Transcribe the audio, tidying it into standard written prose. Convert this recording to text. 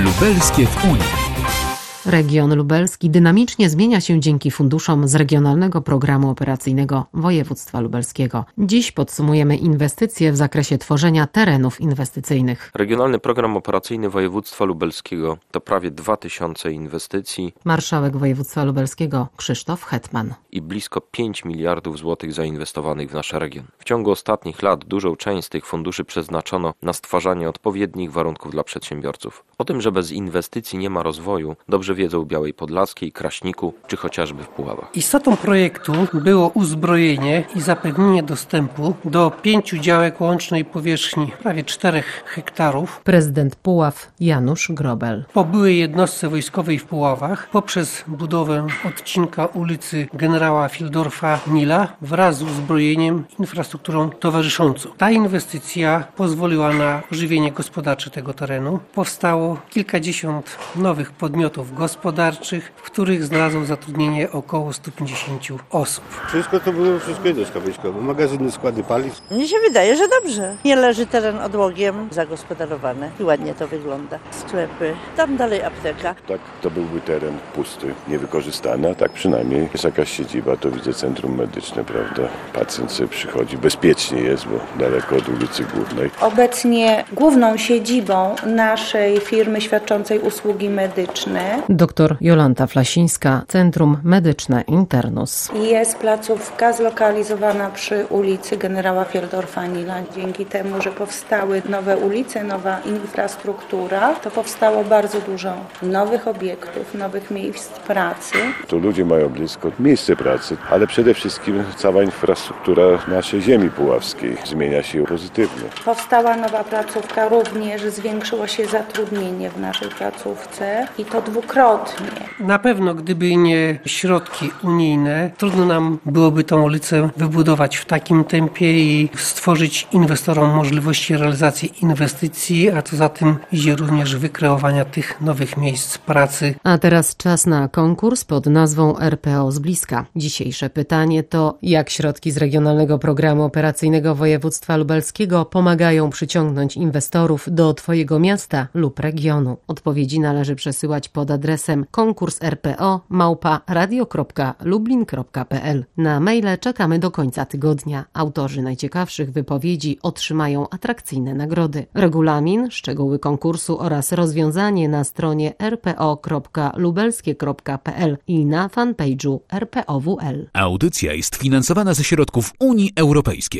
Lubelskie w Unii. Region lubelski dynamicznie zmienia się dzięki funduszom z Regionalnego Programu Operacyjnego Województwa Lubelskiego. Dziś podsumujemy inwestycje w zakresie tworzenia terenów inwestycyjnych. Regionalny Program Operacyjny Województwa Lubelskiego to prawie 2000 inwestycji. Marszałek województwa lubelskiego Krzysztof Hetman. I blisko 5 miliardów złotych zainwestowanych w nasz region. W ciągu ostatnich lat dużą część z tych funduszy przeznaczono na stwarzanie odpowiednich warunków dla przedsiębiorców. O tym, że bez inwestycji nie ma rozwoju, dobrze wiedzą w Białej Podlaskiej, Kraśniku czy chociażby w Puławach. Istotą projektu było uzbrojenie i zapewnienie dostępu do 5 działek łącznej powierzchni prawie 4 hektarów. Prezydent Puław Janusz Grobel. Po byłej jednostce wojskowej w Puławach poprzez budowę odcinka ulicy Generała Fieldorfa Nila wraz z uzbrojeniem, infrastrukturą towarzyszącą. Ta inwestycja pozwoliła na ożywienie gospodarcze tego terenu. Powstało kilkadziesiąt nowych podmiotów gospodarczych, w których znalazło zatrudnienie około 150 osób. Wszystko jednostka wojskowa, magazyny, składy paliw. Mnie się wydaje, że dobrze. Nie leży teren odłogiem, zagospodarowany i ładnie to wygląda. Sklepy, tam dalej apteka. Tak, to byłby teren pusty, niewykorzystany, a tak przynajmniej jest jakaś siedziba, to widzę centrum medyczne, prawda? Pacjent sobie przychodzi, bezpiecznie jest, bo daleko od ulicy Głównej. Obecnie główną siedzibą naszej firmy świadczącej usługi medyczne Dr Jolanta Flasińska, Centrum Medyczne Internus. jest placówka zlokalizowana przy ulicy Generała Fieldorfa Nila. Dzięki temu, że powstały nowe ulice, nowa infrastruktura, to powstało bardzo dużo nowych obiektów, nowych miejsc pracy. Tu ludzie mają blisko miejsce pracy, ale przede wszystkim cała infrastruktura naszej ziemi puławskiej zmienia się pozytywnie. Powstała nowa placówka, również zwiększyło się zatrudnienie w naszej placówce i to dwukrotnie. Na pewno, gdyby nie środki unijne, trudno nam byłoby tą ulicę wybudować w takim tempie i stworzyć inwestorom możliwości realizacji inwestycji, a co za tym idzie również wykreowania tych nowych miejsc pracy. A teraz czas na konkurs pod nazwą RPO z bliska. Dzisiejsze pytanie to, jak środki z Regionalnego Programu Operacyjnego Województwa Lubelskiego pomagają przyciągnąć inwestorów do Twojego miasta lub regionu? Odpowiedzi należy przesyłać pod adresem konkurs.rpo@radio.lublin.pl. Na maile czekamy do końca tygodnia. Autorzy najciekawszych wypowiedzi otrzymają atrakcyjne nagrody. Regulamin, szczegóły konkursu oraz rozwiązanie na stronie rpo.lubelskie.pl i na fanpage'u RPOWL. Audycja jest finansowana ze środków Unii Europejskiej.